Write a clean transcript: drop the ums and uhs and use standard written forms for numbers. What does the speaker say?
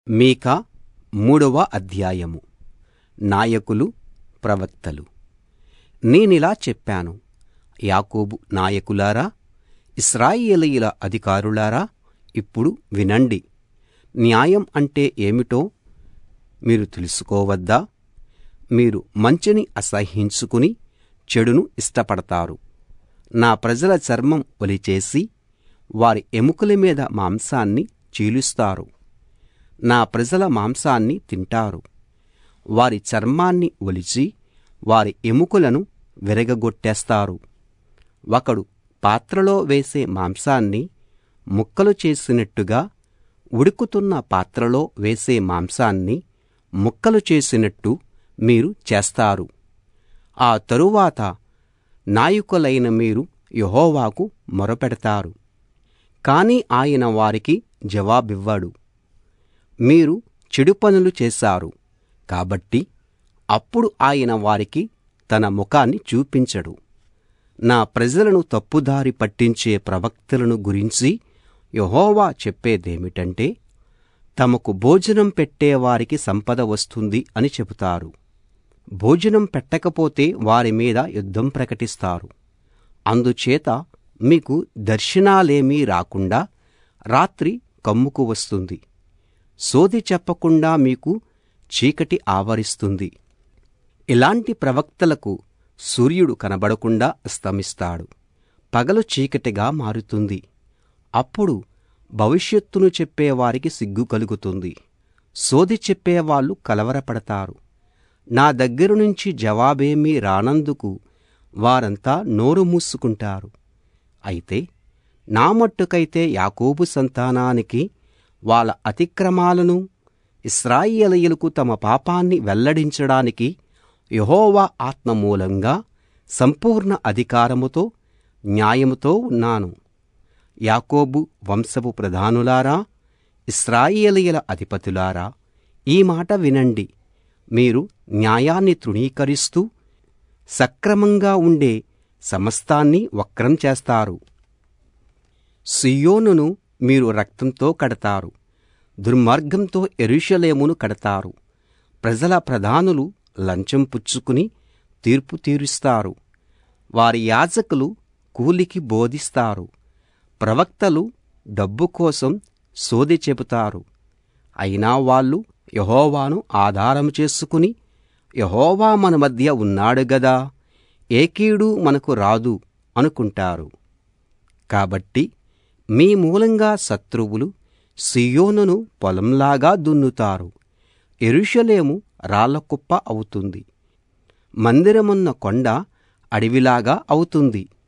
మీకా 3వ అధ్యాయము. నాయకులు, ప్రవక్తలు. నేనిలా చెప్పాను, యాకోబు నాయకులారా, ఇశ్రాయేలీయుల అధికారులారా, ఇప్పుడు వినండి. న్యాయం అంటే ఏమిటో మీరు తెలుసుకోవద్దా? మీరు మంచిని అసహ్యించుకుని చెడును ఇష్టపడతారు. నా ప్రజల చర్మం ఒలిచేసి వారి ఎముకల మీద మాంసాన్ని చీలుస్తారు. నా ప్రజల మాంసాన్ని తింటారు. వారి చర్మాన్ని ఒలిచి వారి ఎముకలను విరగగొట్టేస్తారు. ఒకడు పాత్రలో వేసే మాంసాన్ని ముక్కలు చేసినట్టుగా, ఉడుకుతున్న పాత్రలో వేసే మాంసాన్ని ముక్కలు చేసినట్టు మీరు చేస్తారు. ఆ తరువాత నాయకులైన మీరు యెహోవాకు మొరపెడతారు, కాని ఆయన వారికి జవాబివ్వడు. మీరు చెడు పనులు చేశారు కాబట్టి అప్పుడు ఆయన వారికి తన ముఖాన్ని చూపించడు. నా ప్రజలను తప్పుదారి పట్టించే ప్రవక్తలను గురించి యెహోవా చెప్పేదేమిటంటే, తమకు భోజనం పెట్టేవారికి సంపద వస్తుంది అని చెబుతారు. భోజనం పెట్టకపోతే వారి మీద యుద్ధం ప్రకటిస్తారు. అందుచేత మీకు దర్శనాలేమీ రాకుండా రాత్రి కమ్ముకు వస్తుంది. సోదె చెప్పకుండా మీకు చీకటి ఆవరిస్తుంది. ఇలాంటి ప్రవక్తలకు సూర్యుడు కనబడకుండా అస్తమిస్తాడు. పగలు చీకటిగా మారుతుంది. అప్పుడు భవిష్యత్తును చెప్పేవారికి సిగ్గు కలుగుతుంది. సోదె చెప్పేవాళ్ళు కలవరపడతారు. నా దగ్గర నుంచి జవాబేమీ రానందుకు వారంతా నోరు మూసుకుంటారు. అయితే నా మట్టుకైతే యాకోబు సంతానానికి వాళ్ళ అతిక్రమాలను, ఇశ్రాయేలీయులకు తమ పాపాన్ని వెల్లడించడానికి యెహోవా ఆత్మ మూలంగా సంపూర్ణ అధికారముతో, న్యాయముతో ఉన్నాను. యాకోబు వంశపు ప్రధానులారా, ఇశ్రాయేలీయుల అధిపతులారా, ఈ మాట వినండి. మీరు న్యాయాన్ని తృణీకరిస్తూ సక్రమంగా ఉండే సమస్తాన్ని వక్రం చేస్తారు. సీయోనును మీరు రక్తంతో కడతారు, దుర్మార్గంతో యెరూషలేమును కడతారు. ప్రజల ప్రధానులు లంచం పుచ్చుకుని తీర్పు తీరుస్తారు. వారి యాజకులు కూలికి బోధిస్తారు. ప్రవక్తలు డబ్బు కోసం సోదె చెబుతారు. అయినా వాళ్ళు యెహోవాను ఆధారం చేసుకుని, యెహోవా మన మధ్య ఉన్నాడు గదా, ఏ కీడు మనకు రాదు అనుకుంటారు. కాబట్టి మీ మూలంగా శత్రువులు సీయోనును పొలంలాగా దున్నుతారు. యెరూషలేము రాళ్లకుప్ప అవుతుంది. మందిరమున్న కొండ అడవిలాగా అవుతుంది.